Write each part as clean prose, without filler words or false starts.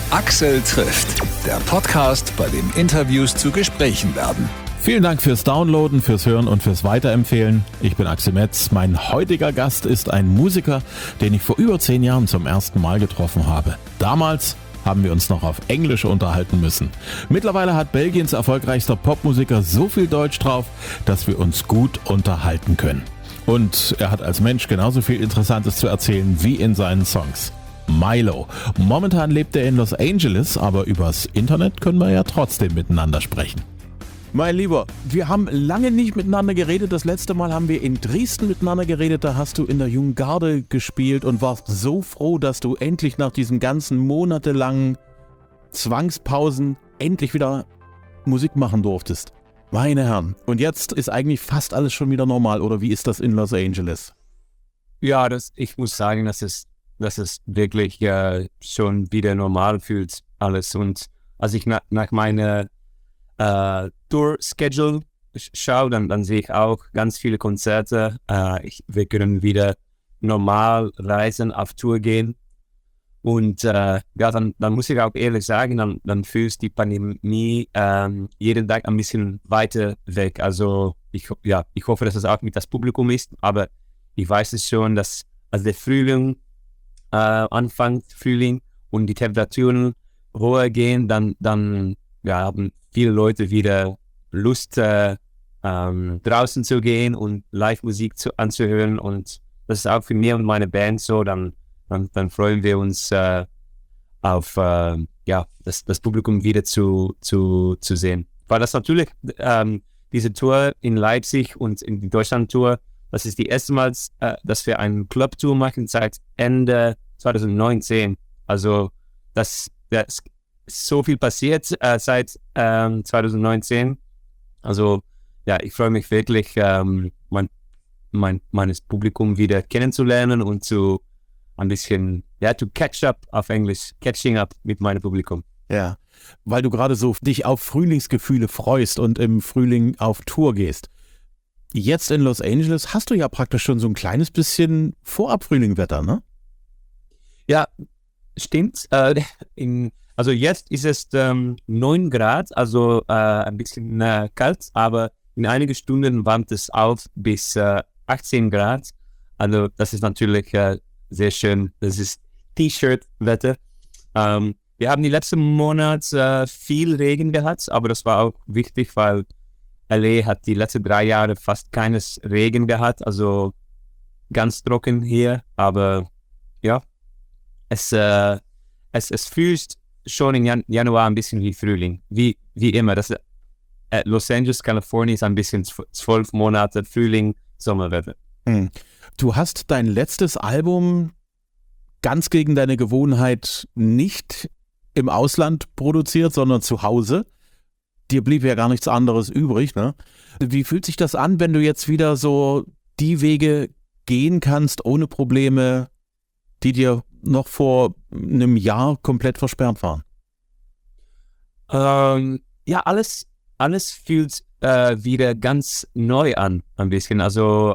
Axel trifft, der Podcast, bei dem Interviews zu Gesprächen werden. Vielen Dank fürs Downloaden, fürs Hören und fürs Weiterempfehlen. Ich bin Axel Metz. Mein heutiger Gast ist ein Musiker, den ich vor über 10 Jahren zum ersten Mal getroffen habe. Damals haben wir uns noch auf Englisch unterhalten müssen. Mittlerweile hat Belgiens erfolgreichster Popmusiker so viel Deutsch drauf, dass wir uns gut unterhalten können. Und er hat als Mensch genauso viel Interessantes zu erzählen wie in seinen Songs. Milo. Momentan lebt er in Los Angeles, aber übers Internet können wir ja trotzdem miteinander sprechen. Mein Lieber, wir haben lange nicht miteinander geredet. Das letzte Mal haben wir in Dresden miteinander geredet. Da hast du in der Jungen Garde gespielt und warst so froh, dass du endlich nach diesen ganzen monatelangen Zwangspausen endlich wieder Musik machen durftest. Meine Herren. Und jetzt ist eigentlich fast alles schon wieder normal. Oder wie ist das in Los Angeles? Ja, ich muss sagen, dass es wirklich schon wieder normal fühlt alles. Und als ich nach meiner Tour-Schedule schaue, dann sehe ich auch ganz viele Konzerte. Wir können wieder normal reisen, auf Tour gehen. Und dann muss ich auch ehrlich sagen, dann fühlst die Pandemie jeden Tag ein bisschen weiter weg. Also ich hoffe, dass es auch mit das Publikum ist, aber ich weiß es schon, dass als der Frühling anfängt, und die Temperaturen höher gehen, dann haben viele Leute wieder Lust, draußen zu gehen und Live-Musik anzuhören. Und das ist auch für mich und meine Band so. Dann freuen wir uns auf das Publikum wieder zu sehen. Weil das natürlich, diese Tour in Leipzig und in die Deutschland-Tour, das ist die erste Mal, dass wir eine Club-Tour machen seit Ende 2019. Also das ist so viel passiert seit 2019. Also ja, ich freue mich wirklich, meines Publikum wieder kennenzulernen und zu ein bisschen, to catch up auf Englisch, catching up mit meinem Publikum. Ja, weil du gerade so dich auf Frühlingsgefühle freust und im Frühling auf Tour gehst. Jetzt in Los Angeles hast du ja praktisch schon so ein kleines bisschen Vorab-Frühlingwetter, ne? Ja, stimmt. Also jetzt ist es 9 Grad, also ein bisschen kalt, aber in einigen Stunden warmt es auf bis 18 Grad. Also das ist natürlich sehr schön. Das ist T-Shirt-Wetter. Wir haben die letzten Monate viel Regen gehabt, aber das war auch wichtig, weil LA hat die letzten 3 Jahre fast keines Regen gehabt, also ganz trocken hier. Aber ja, es fühlt schon im Januar ein bisschen wie Frühling, wie immer. Los Angeles, Kalifornien ist ein bisschen 12 Monate Frühling, Sommerwetter. Du hast dein letztes Album ganz gegen deine Gewohnheit nicht im Ausland produziert, sondern zu Hause. Dir blieb ja gar nichts anderes übrig, ne? Wie fühlt sich das an, wenn du jetzt wieder so die Wege gehen kannst, ohne Probleme, die dir noch vor einem Jahr komplett versperrt waren? Alles fühlt wieder ganz neu an, ein bisschen. Also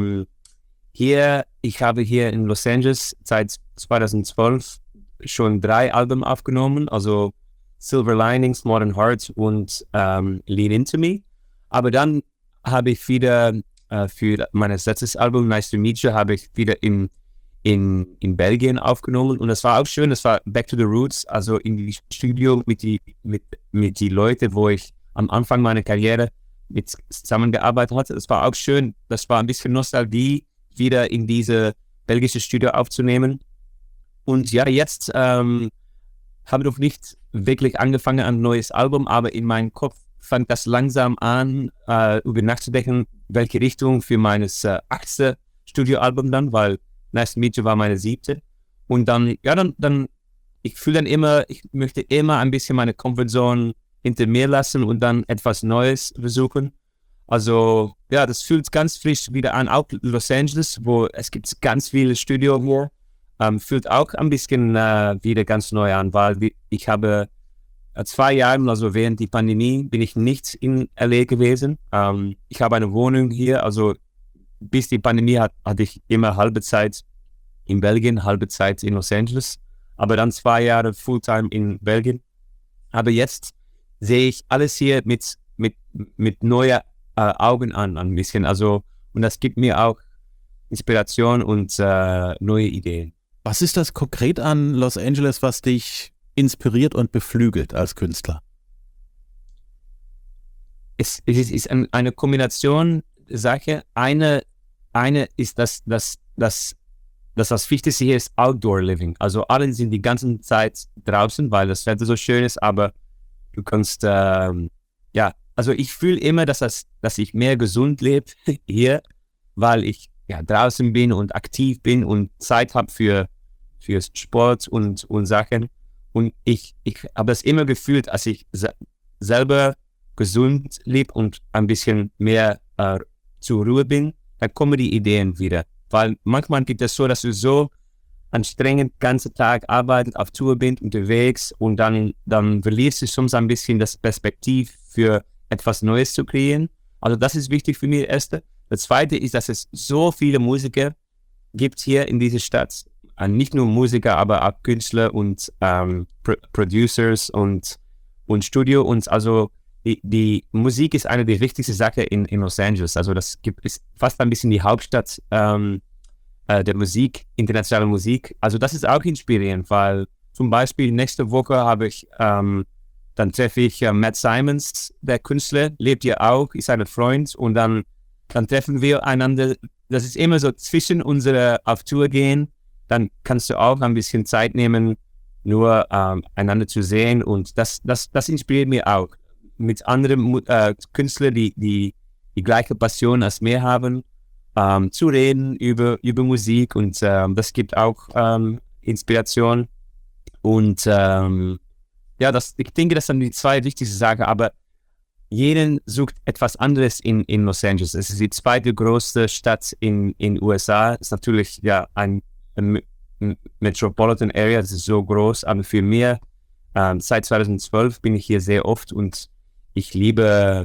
ich habe hier in Los Angeles seit 2012 schon 3 Alben aufgenommen, also Silver Linings, Modern Heart und Lean Into Me. Aber dann habe ich wieder für mein letztes Album, Nice to Meet You, habe ich wieder in Belgien aufgenommen. Und das war auch schön, das war Back to the Roots, also in die Studio mit die Leute, wo ich am Anfang meiner Karriere mit zusammengearbeitet hatte. Das war auch schön, das war ein bisschen Nostalgie, wieder in diese belgische Studio aufzunehmen. Und ja, jetzt habe noch nicht wirklich angefangen ein neues Album, aber in meinem Kopf fängt das langsam an, über nachzudenken, welche Richtung für mein 8. Studioalbum dann, weil Nice to Meet You war meine 7. Und dann, ich fühle dann immer, ich möchte immer ein bisschen meine Comfortzone hinter mir lassen und dann etwas Neues versuchen. Also, ja, das fühlt ganz frisch wieder an, auch Los Angeles, wo es gibt ganz viele Studio hier. Fühlt auch ein bisschen wieder ganz neu an, weil ich habe 2 Jahre, also während der Pandemie, bin ich nicht in LA gewesen. Ich habe eine Wohnung hier, also bis die Pandemie hatte ich immer halbe Zeit in Belgien, halbe Zeit in Los Angeles. aber dann 2 Jahre Fulltime in Belgien. Aber jetzt sehe ich alles hier mit neuen Augen an ein bisschen. Also, und das gibt mir auch Inspiration und neue Ideen. Was ist das konkret an Los Angeles, was dich inspiriert und beflügelt als Künstler? Es ist eine Kombination Sache. Eine ist, dass das Wichtigste hier ist Outdoor Living. Also alle sind die ganze Zeit draußen, weil das Wetter so schön ist, aber du kannst, also ich fühle immer, dass ich mehr gesund lebe hier, weil ich draußen bin und aktiv bin und Zeit habe für Sport und Sachen. Und ich habe das immer gefühlt, als ich selber gesund lebe und ein bisschen mehr zur Ruhe bin, dann kommen die Ideen wieder. Weil manchmal gibt es so, dass du so anstrengend den ganzen Tag arbeitest, auf Tour bist, unterwegs und dann verlierst du soms ein bisschen das Perspektiv für etwas Neues zu kreieren. Also das ist wichtig für mich, das Erste. Das Zweite ist, dass es so viele Musiker gibt hier in dieser Stadt. Nicht nur Musiker, aber auch Künstler und Producers und Studio. Und also die Musik ist eine der wichtigsten Sachen in Los Angeles. Also ist fast ein bisschen die Hauptstadt der Musik, internationale Musik. Also das ist auch inspirierend, weil zum Beispiel nächste Woche dann treffe ich Matt Simons, der Künstler, lebt hier auch, ist ein Freund und dann treffen wir einander. Das ist immer so zwischen unserer auf Tour gehen, dann kannst du auch ein bisschen Zeit nehmen, nur einander zu sehen und das inspiriert mich auch. Mit anderen Künstlern, die gleiche Passion als mir haben, zu reden über Musik und das gibt auch Inspiration und ich denke, das sind die 2 wichtigsten Sachen, aber jeder sucht etwas anderes in Los Angeles. Es ist die zweite größte Stadt in USA. Es ist natürlich ein Metropolitan Area, das ist so groß, aber für mich, seit 2012 bin ich hier sehr oft und ich liebe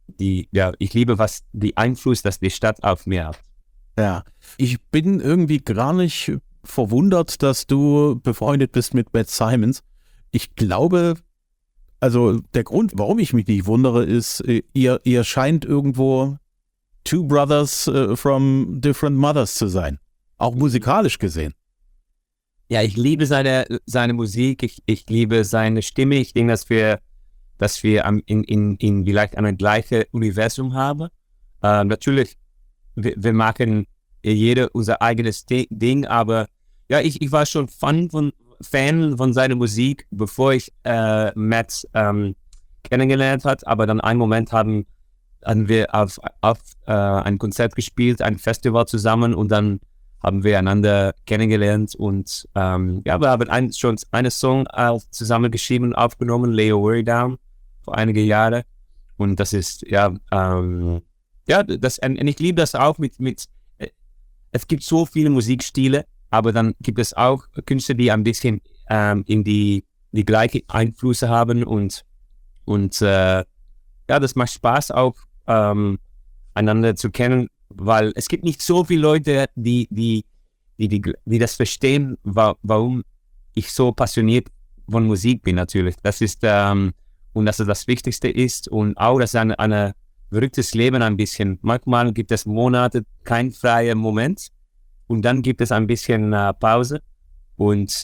was die Einfluss, dass die Stadt auf mir hat. Ja, ich bin irgendwie gar nicht verwundert, dass du befreundet bist mit Matt Simons. Ich glaube, also der Grund, warum ich mich nicht wundere, ist, ihr scheint irgendwo two brothers from different mothers zu sein. Auch musikalisch gesehen. Ja, ich liebe seine Musik, ich liebe seine Stimme. Ich denke, dass wir in vielleicht ein gleiches Universum haben. Natürlich, wir machen jeder unser eigenes Ding, aber ja, ich war schon Fan von seiner Musik, bevor ich Matt kennengelernt habe, aber dann einen Moment haben wir auf ein Konzert gespielt, ein Festival zusammen und dann haben wir einander kennengelernt und wir haben schon einen Song zusammen geschrieben und aufgenommen, Lay Your Worry Down, vor einige Jahre und das ist, und ich liebe das auch es gibt so viele Musikstile, aber dann gibt es auch Künstler, die ein bisschen in die gleichen Einflüsse haben und das macht Spaß auch einander zu kennen, weil es gibt nicht so viele Leute, die das verstehen, warum ich so passioniert von Musik bin natürlich. Das ist und dass es das Wichtigste ist und auch, dass ein verrücktes Leben ein bisschen. Manchmal gibt es Monate kein freier Moment und dann gibt es ein bisschen Pause und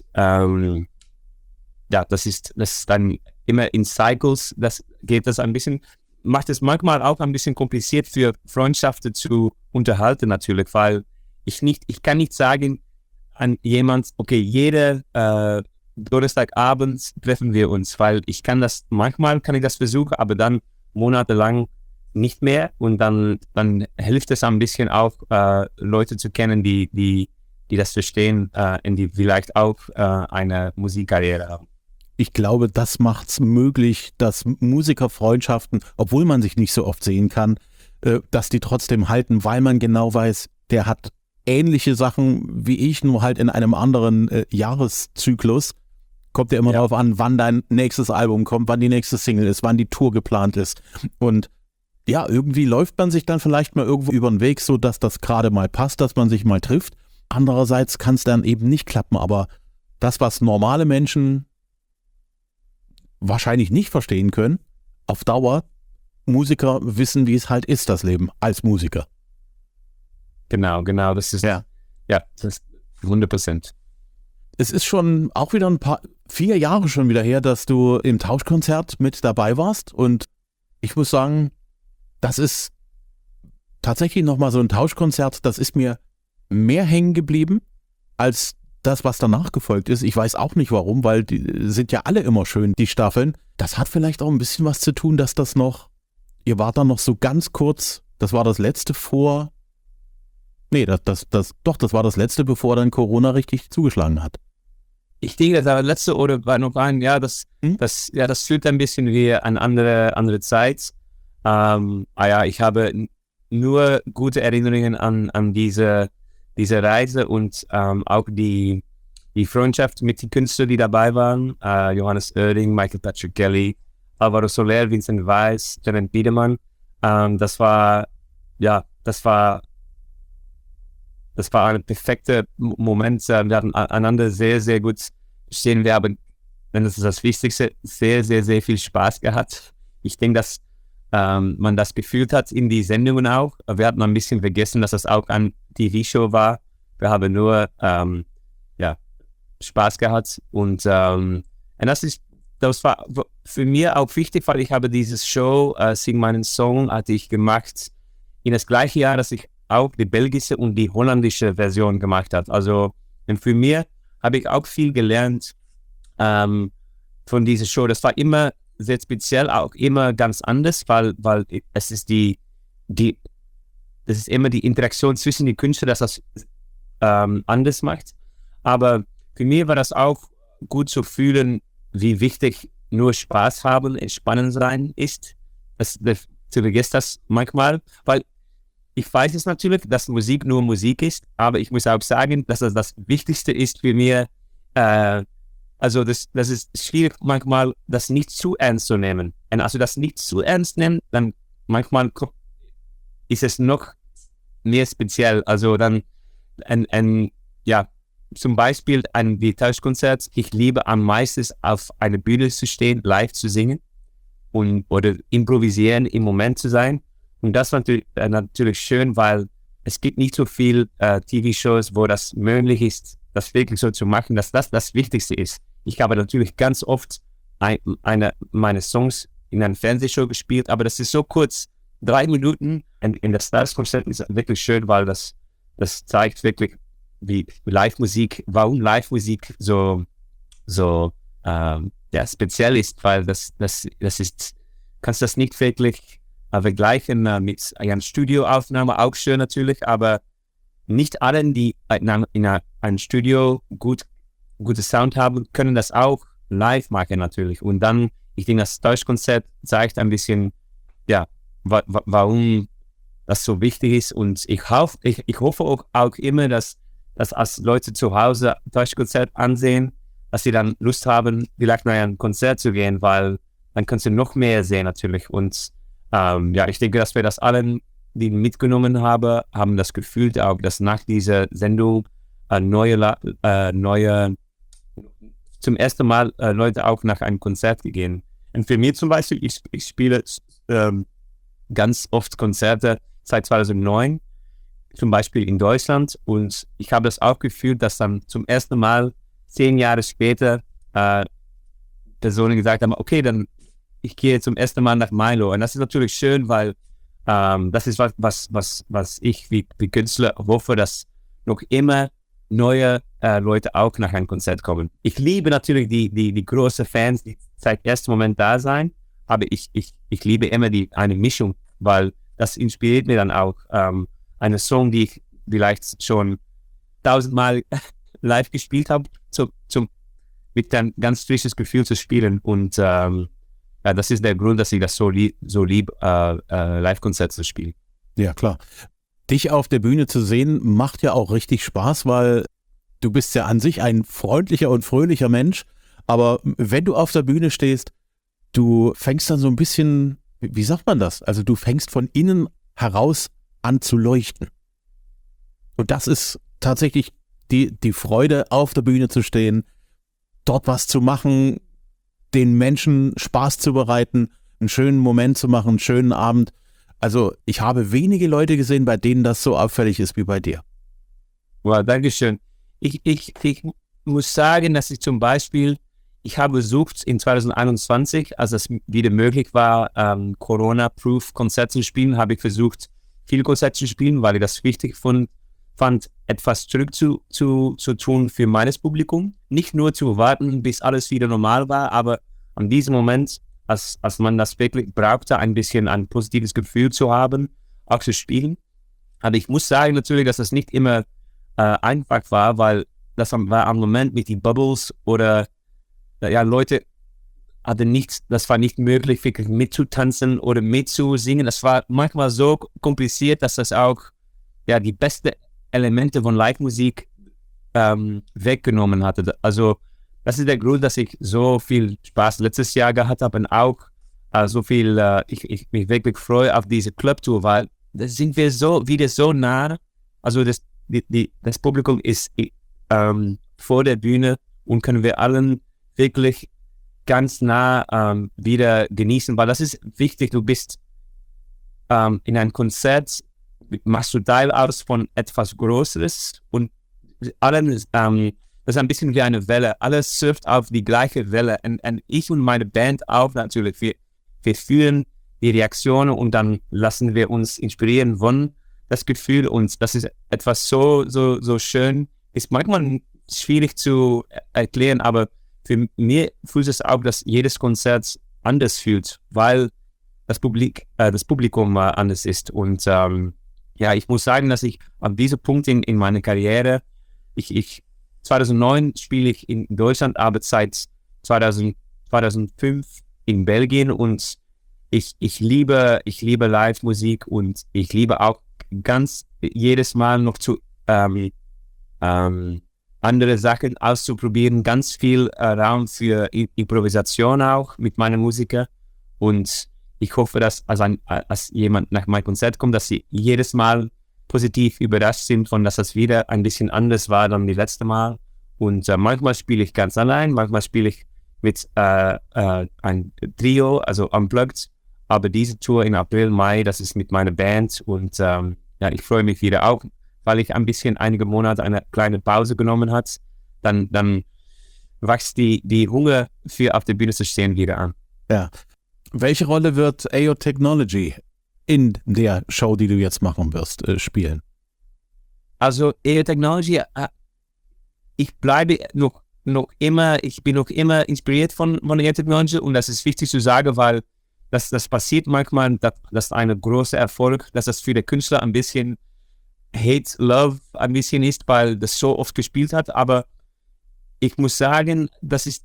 das ist dann immer in Cycles, geht das ein bisschen, macht es manchmal auch ein bisschen kompliziert für Freundschaften zu unterhalten natürlich, weil ich kann nicht sagen an jemand, okay, jeder Donnerstagabend treffen wir uns, weil manchmal kann ich das versuchen, aber dann monatelang nicht mehr und dann hilft es ein bisschen auch, Leute zu kennen, die das verstehen und die vielleicht auch eine Musikkarriere haben. Ich glaube, das macht es möglich, dass Musikerfreundschaften, obwohl man sich nicht so oft sehen kann, dass die trotzdem halten, weil man genau weiß, der hat ähnliche Sachen wie ich, nur halt in einem anderen Jahreszyklus. Kommt ja immer darauf an, wann dein nächstes Album kommt, wann die nächste Single ist, wann die Tour geplant ist. Und ja, irgendwie läuft man sich dann vielleicht mal irgendwo über den Weg, so dass das gerade mal passt, dass man sich mal trifft. Andererseits kann es dann eben nicht klappen, aber das, was normale Menschen wahrscheinlich nicht verstehen können, auf Dauer Musiker wissen, wie es halt ist, das Leben als Musiker. Genau, das ist, ja, das ist 100%. Es ist schon auch wieder 4 Jahre schon wieder her, dass du im Tauschkonzert mit dabei warst und ich muss sagen, das ist tatsächlich nochmal so ein Tauschkonzert, das ist mir mehr hängen geblieben als das, was danach gefolgt ist. Ich weiß auch nicht warum, weil die sind ja alle immer schön, die Staffeln. Das hat vielleicht auch ein bisschen was zu tun, dass ihr wart dann noch so ganz kurz, das war das letzte das war das letzte, bevor dann Corona richtig zugeschlagen hat. Ich denke, das letzte oder war noch ein, das fühlt ein bisschen wie eine andere Zeit. Ich habe nur gute Erinnerungen an diese Reise und auch die Freundschaft mit den Künstlern, die dabei waren. Johannes Oerding, Michael Patrick Kelly, Alvaro Soler, Vincent Weiss, Janet Biedermann. Das war ein perfekter Moment. Wir hatten einander sehr, sehr gut verstehen. Wir haben, das ist das Wichtigste, sehr, sehr, sehr viel Spaß gehabt. Ich denke, dass man das gefühlt hat in die Sendungen auch. Wir hatten ein bisschen vergessen, dass das auch eine TV-Show war. Wir haben nur Spaß gehabt und das war für mich auch wichtig, weil ich habe dieses Show Sing meinen Song hatte ich gemacht in das gleiche Jahr, dass ich auch die belgische und die holländische Version gemacht habe. Also für mich habe ich auch viel gelernt von dieser Show. Das war immer sehr speziell, auch immer ganz anders, weil es ist das ist immer die Interaktion zwischen den Künstlern, das anders macht. Aber für mich war das auch gut zu fühlen, wie wichtig nur Spaß haben, entspannend sein ist. Du vergisst das manchmal, weil ich weiß es natürlich, dass Musik nur Musik ist, aber ich muss auch sagen, dass das Wichtigste ist für mich. Also das ist schwierig manchmal, das nicht zu ernst zu nehmen. Und also das nicht zu ernst nehmen, dann manchmal ist es noch mehr speziell. Also dann zum Beispiel ein Tauschkonzert. Ich liebe am meisten auf einer Bühne zu stehen, live zu singen oder improvisieren, im Moment zu sein. Und das war natürlich schön, weil es gibt nicht so viel TV-Shows, wo das möglich ist, das wirklich so zu machen, dass das Wichtigste ist. Ich habe natürlich ganz oft meine Songs in einer Fernsehshow gespielt, aber das ist so kurz, 3 Minuten. Und in das Tauschkonzert ist wirklich schön, weil das zeigt wirklich, wie Live-Musik, warum Live-Musik so speziell ist, weil das ist, kannst das nicht wirklich vergleichen mit einer Studioaufnahme, auch schön natürlich, aber nicht alle, die in einem Studio gute Sound haben, können das auch live machen natürlich. Und dann, ich denke, das Tauschkonzert zeigt ein bisschen, warum das so wichtig ist. Und ich hoffe auch immer, dass als Leute zu Hause Tauschkonzert ansehen, dass sie dann Lust haben, vielleicht nach einem Konzert zu gehen, weil dann kannst du noch mehr sehen natürlich. Und ich denke, dass wir das allen, die mitgenommen haben das Gefühl auch, dass nach dieser Sendung zum ersten Mal Leute auch nach einem Konzert gehen. Und für mich zum Beispiel, ich spiele ganz oft Konzerte seit 2009, zum Beispiel in Deutschland, und ich habe das auch gefühlt, dass dann zum ersten Mal 10 Jahre später Personen gesagt haben, okay, dann ich gehe zum ersten Mal nach Milo. Und das ist natürlich schön, weil das ist was ich wie Künstler hoffe, dass noch immer neue Leute auch nach einem Konzert kommen. Ich liebe natürlich die großen Fans, die seit ersten Moment da sein, aber ich liebe immer eine Mischung, weil das inspiriert mir dann auch. Eine Song, die ich vielleicht schon 1000-mal live gespielt habe, mit einem ganz frisches Gefühl zu spielen. Und das ist der Grund, dass ich das so lieb, Live-Konzerte zu spielen. Ja, klar. Dich auf der Bühne zu sehen, macht ja auch richtig Spaß, weil du bist ja an sich ein freundlicher und fröhlicher Mensch, aber wenn du auf der Bühne stehst, du fängst dann so ein bisschen, wie sagt man das? Also du fängst von innen heraus an zu leuchten. Und das ist tatsächlich die Freude, auf der Bühne zu stehen, dort was zu machen, den Menschen Spaß zu bereiten, einen schönen Moment zu machen, einen schönen Abend. Also ich habe wenige Leute gesehen, bei denen das so auffällig ist wie bei dir. Wow, Dankeschön. Ich muss sagen, dass ich zum Beispiel, ich habe versucht in 2021, als es wieder möglich war, Corona-Proof-Konzerte zu spielen, habe ich versucht, viele Konzerte zu spielen, weil ich das wichtig fand, etwas zurück zu tun für meines Publikum. Nicht nur zu warten, bis alles wieder normal war, aber an diesem Moment, als man das wirklich brauchte, ein bisschen ein positives Gefühl zu haben, auch zu spielen. Aber ich muss sagen natürlich, dass das nicht immer einfach war, weil das war am Moment mit den Bubbles oder Leute hatten nichts, das war nicht möglich, wirklich mitzutanzen oder mitzusingen. Das war manchmal so kompliziert, dass das auch die besten Elemente von Live-Musik weggenommen hatte. Also das ist der Grund, dass ich so viel Spaß letztes Jahr gehabt habe und auch so viel, ich mich wirklich freue auf diese Clubtour, weil da sind wir wieder so nah. Also das Publikum ist vor der Bühne und können wir allen wirklich ganz nah wieder genießen, weil das ist wichtig. Du bist in einem Konzert, machst du Teil aus von etwas Größeres und allen das ist ein bisschen wie eine Welle. Alles surft auf die gleiche Welle. Und ich und meine Band auch natürlich. Wir fühlen die Reaktionen und dann lassen wir uns inspirieren von das Gefühl. Und das ist etwas so schön. Ist manchmal schwierig zu erklären, aber für mich fühlt es auch, dass jedes Konzert anders fühlt, weil das Publikum anders ist. Und ich muss sagen, dass ich an diesem Punkt in meiner Karriere, 2009 spiele ich in Deutschland, aber seit 2005 in Belgien und ich liebe Live-Musik und ich liebe auch ganz jedes Mal noch zu andere Sachen auszuprobieren, ganz viel Raum für Improvisation auch mit meinen Musikern und ich hoffe, dass als jemand nach meinem Konzert kommt, dass sie jedes Mal positiv überrascht sind, von dass das wieder ein bisschen anders war dann die letzte Mal. Und manchmal spiele ich ganz allein, manchmal spiele ich mit ein Trio, also Unplugged. Aber diese Tour in April, Mai, das ist mit meiner Band. Und ich freue mich wieder auch, weil ich ein bisschen einige Monate eine kleine Pause genommen habe. Dann wächst die Hunger für auf der Bühne zu stehen wieder an. Ja. Welche Rolle wird AO Technology in der Show, die du jetzt machen wirst, spielen? Also AO Technology, ich bleibe noch immer, ich bin noch immer inspiriert von AO Technology und das ist wichtig zu sagen, weil das passiert manchmal, dass ein großer Erfolg, dass das für den Künstler ein bisschen Hate, Love ein bisschen ist, weil das so oft gespielt hat, aber ich muss sagen, das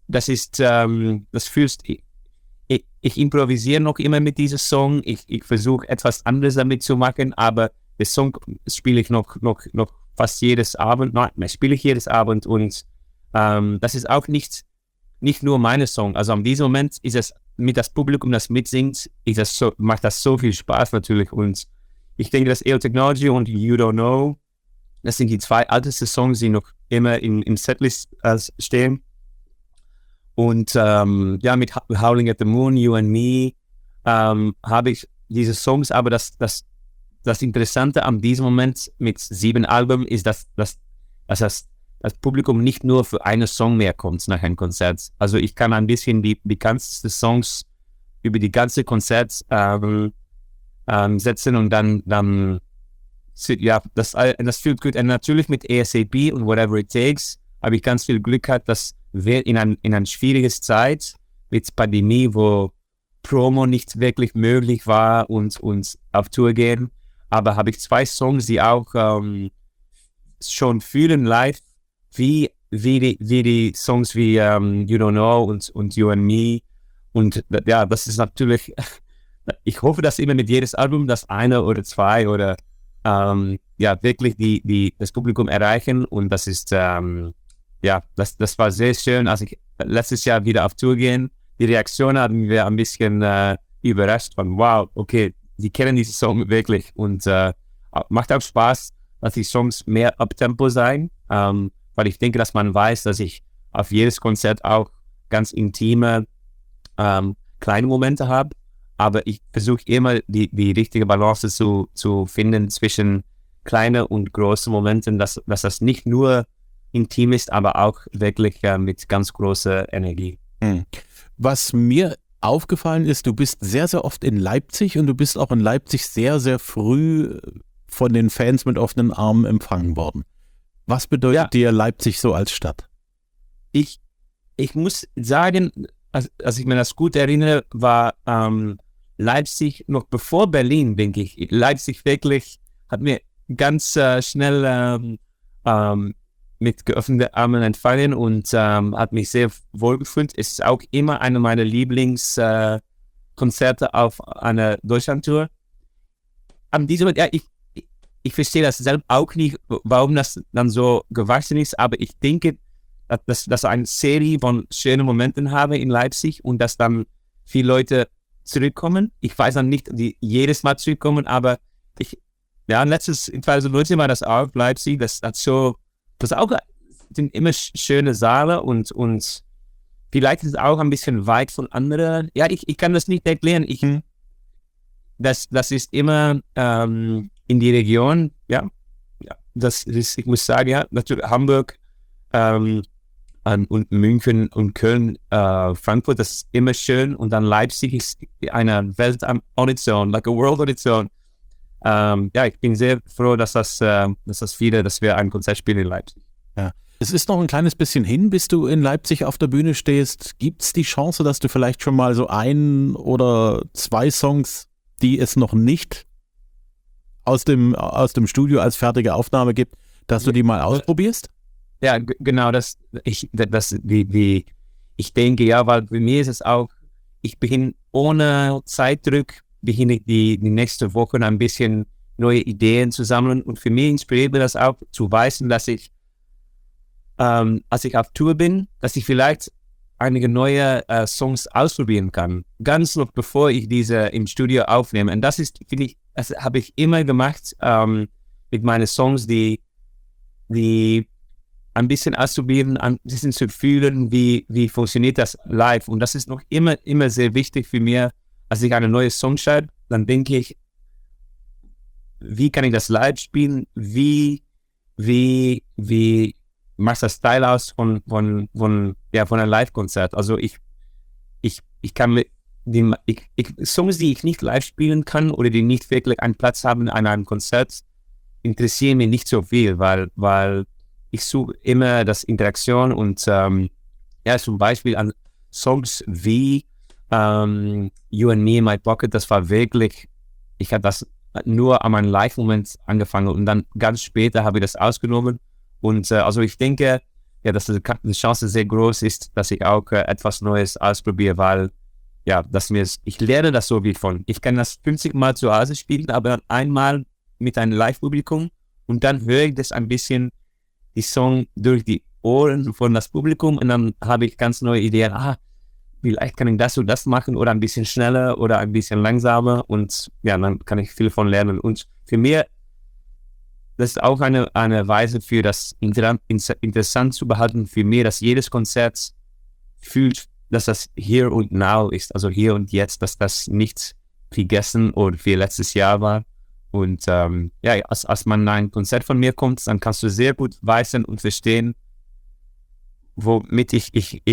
fühlst ich improvisiere noch immer mit diesem Song. Ich versuche etwas anderes damit zu machen, aber den Song spiele ich noch fast jedes Abend. Nein, spiele ich jedes Abend und das ist auch nicht nur meine Song. Also an diesem Moment ist es mit das Publikum, das mitsingt, macht das so viel Spaß natürlich und ich denke, dass AO Technology und You Don't Know, das sind die zwei ältesten Songs, die noch immer im Setlist stehen. Und mit Howling at the Moon, You and Me, habe ich diese Songs, aber das Interessante an diesem Moment mit 7 Alben ist, dass das Publikum nicht nur für einen Song mehr kommt nach einem Konzert. Also ich kann ein bisschen die bekanntesten Songs über die ganze Konzert setzen und dann das fühlt gut. Und natürlich mit ASAP und Whatever It Takes habe ich ganz viel Glück gehabt, dass wir in einer schwierigen Zeit mit Pandemie, wo Promo nicht wirklich möglich war und auf Tour gehen, aber habe ich 2 Songs, die auch schon fühlen live, wie die Songs wie You Don't Know und You and Me und das ist natürlich, ich hoffe, dass immer mit jedes Album das eine oder 2 oder wirklich das Publikum erreichen und das ist das war sehr schön, als ich letztes Jahr wieder auf Tour gehen. Die Reaktion haben wir ein bisschen überrascht von, wow, okay, die kennen diesen Song wirklich und macht auch Spaß, dass die Songs mehr Uptempo sein, weil ich denke, dass man weiß, dass ich auf jedes Konzert auch ganz intime kleine Momente habe, aber ich versuche immer die richtige Balance zu finden zwischen kleinen und großen Momenten, dass das nicht nur intim ist, aber auch wirklich mit ganz großer Energie. Was mir aufgefallen ist, du bist sehr, sehr oft in Leipzig und du bist auch in Leipzig sehr, sehr früh von den Fans mit offenen Armen empfangen worden. Was bedeutet dir Leipzig so als Stadt? Ich muss sagen, als ich mir das gut erinnere, war Leipzig noch bevor Berlin, denke ich. Leipzig wirklich hat mir ganz schnell mit geöffneten Armen empfangen und hat mich sehr wohl gefühlt. Es ist auch immer eine meiner Lieblingskonzerte auf einer Deutschlandtour. An diesem Moment, ich verstehe das selbst auch nicht, warum das dann so gewachsen ist, aber ich denke, dass ich eine Serie von schönen Momenten habe in Leipzig und dass dann viele Leute zurückkommen. Ich weiß dann nicht, die jedes Mal zurückkommen, aber letztes, in 2019 war das auch Leipzig, das auch sind immer schöne Saale und vielleicht ist es auch ein bisschen weit von anderen. Ja, ich kann das nicht erklären. Das ist immer in die Region, das ist, ich muss sagen, natürlich Hamburg und München und Köln, Frankfurt, das ist immer schön und dann Leipzig ist eine Welt on its own, like a world on its own. Ich bin sehr froh, dass wir ein Konzert spielen in Leipzig. Ja. Es ist noch ein kleines bisschen hin, bis du in Leipzig auf der Bühne stehst. Gibt es die Chance, dass du vielleicht schon mal so 1 oder 2 Songs, die es noch nicht aus dem Studio als fertige Aufnahme gibt, dass du die mal ausprobierst? Ja, genau, ich denke, weil für mich ist es auch, ich beginne ohne Zeitdruck, beginne ich die nächste Woche ein bisschen neue Ideen zu sammeln und für mich inspiriert mir das auch zu wissen, dass ich, als ich auf Tour bin, dass ich vielleicht einige neue Songs ausprobieren kann, ganz noch bevor ich diese im Studio aufnehme. Und das ist, finde ich, das habe ich immer gemacht mit meinen Songs, die ein bisschen ausprobieren, ein bisschen zu fühlen, wie funktioniert das live. Und das ist noch immer sehr wichtig für mich, als ich eine neue Song schreibe, dann denke ich, wie kann ich das live spielen? Wie macht das Style aus von einem Live-Konzert? Also ich kann mit Songs, die ich nicht live spielen kann oder die nicht wirklich einen Platz haben an einem Konzert, interessieren mich nicht so viel, weil ich suche immer das Interaktion und zum Beispiel an Songs wie You and Me in My Pocket, das war wirklich, ich habe das nur an meinem Live-Moment angefangen und dann ganz später habe ich das ausgenommen und also ich denke, dass die Chance sehr groß ist, dass ich auch etwas Neues ausprobiere, weil ich lerne das so wie von. Ich kann das 50 Mal zu Hause spielen, aber einmal mit einem Live-Publikum und dann höre ich das ein bisschen die Song durch die Ohren von das Publikum und dann habe ich ganz neue Ideen. Vielleicht kann ich das und das machen oder ein bisschen schneller oder ein bisschen langsamer und dann kann ich viel von lernen. Und für mich, das ist auch eine Weise für das interessant zu behalten für mich, dass jedes Konzert fühlt, dass das hier und now ist, also hier und jetzt, dass das nicht vergessen oder wie letztes Jahr war. Und als man ein Konzert von mir kommt, dann kannst du sehr gut wissen und verstehen, womit ich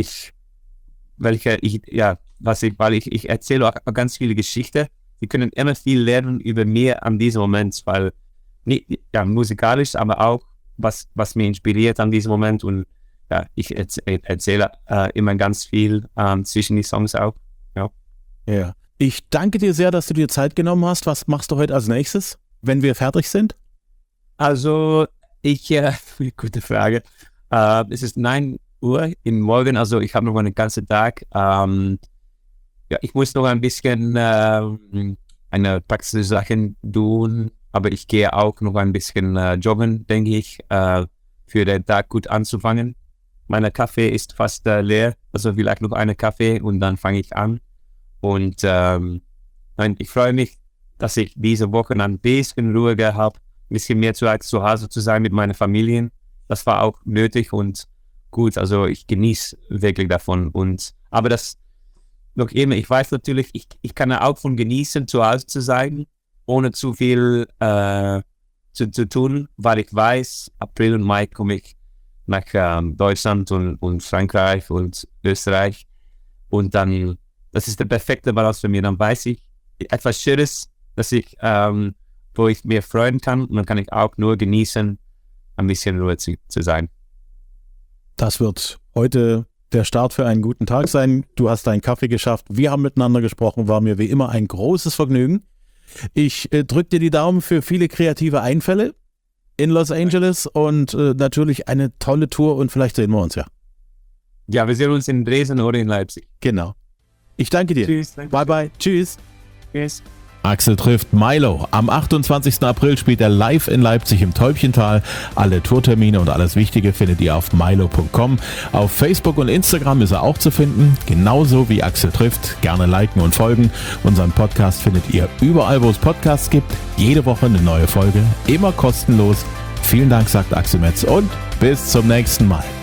erzähle auch ganz viele Geschichten. Sie können immer viel lernen über mir an diesem Moment, weil musikalisch, aber auch was mir inspiriert an diesem Moment und ich erzähle immer ganz viel zwischen die Songs auch. Ja. Ich danke dir sehr, dass du dir Zeit genommen hast. Was machst du heute als nächstes, wenn wir fertig sind? Also, gute Frage. Es ist 9 Uhr im Morgen, also ich habe noch einen ganzen Tag. Ich muss noch ein bisschen eine praktische Sachen tun, aber ich gehe auch noch ein bisschen joggen, denke ich, für den Tag gut anzufangen. Mein Kaffee ist fast leer, also vielleicht noch einen Kaffee und dann fange ich an. Und ich freue mich, dass ich diese Woche ein bisschen ruhiger habe, ein bisschen mehr Zeit zu Hause zu sein mit meiner Familie. Das war auch nötig und gut. Also ich genieße wirklich davon. Aber das noch immer, ich weiß natürlich, ich kann ja auch von genießen, zu Hause zu sein, ohne zu viel zu tun, weil ich weiß, April und Mai komme ich nach Deutschland und Frankreich und Österreich. Und dann, das ist der perfekte Balance für mich. Dann weiß ich etwas Schönes, dass ich, wo ich mir freuen kann. Und dann kann ich auch nur genießen, ein bisschen Ruhe zu sein. Das wird heute der Start für einen guten Tag sein. Du hast deinen Kaffee geschafft. Wir haben miteinander gesprochen. War mir wie immer ein großes Vergnügen. Ich drücke dir die Daumen für viele kreative Einfälle in Los Angeles und natürlich eine tolle Tour und vielleicht sehen wir uns ja. Ja, wir sehen uns in Dresden oder in Leipzig. Genau. Ich danke dir. Tschüss. Danke. Bye bye. Tschüss. Tschüss. Axel trifft Milo. Am 28. April spielt er live in Leipzig im Täubchental. Alle Tourtermine und alles Wichtige findet ihr auf milo.com. Auf Facebook und Instagram ist er auch zu finden. Genauso wie Axel trifft. Gerne liken und folgen. Unseren Podcast findet ihr überall, wo es Podcasts gibt. Jede Woche eine neue Folge. Immer kostenlos. Vielen Dank, sagt Axel Metz und bis zum nächsten Mal.